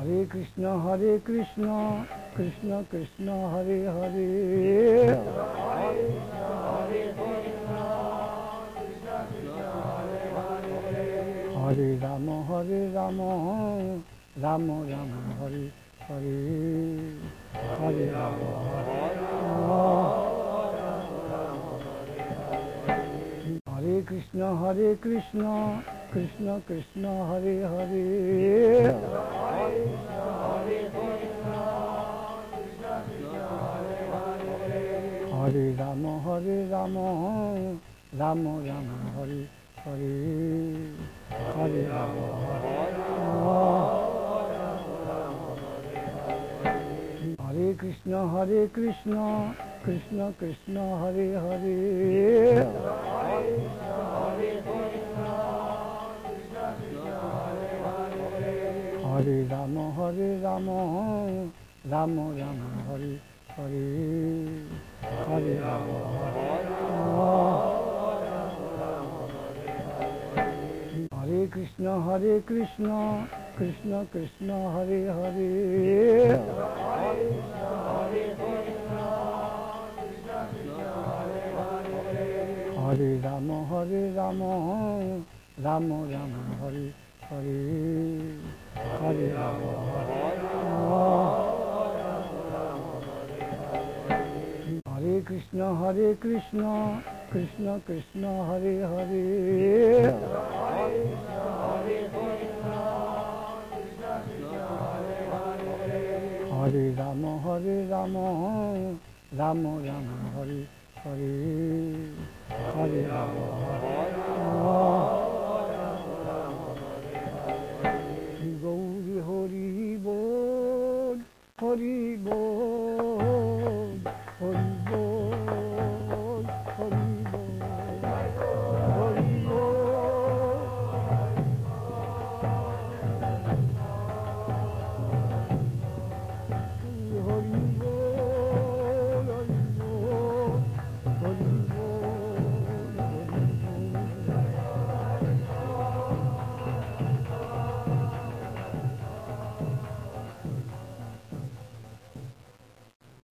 हरे कृष्ण कृष्ण कृष्ण हरे हरे हरे राम राम राम हरे हरे हरे राम हरे कृष्ण कृष्ण कृष्ण हरे हरे हरे राम राम राम हरे हरे हरे राम हरे कृष्ण कृष्ण कृष्ण हरे हरे हरे राम राम हरे हरे हरे राम हरे कृष्ण कृष्ण कृष्ण हरे हरे हरे राम राम हरे हरे हरे राम हरे कृष्ण कृष्ण कृष्ण हरे हरे हरे राम राम हरे हरे हरे राम गौरी हरि बोल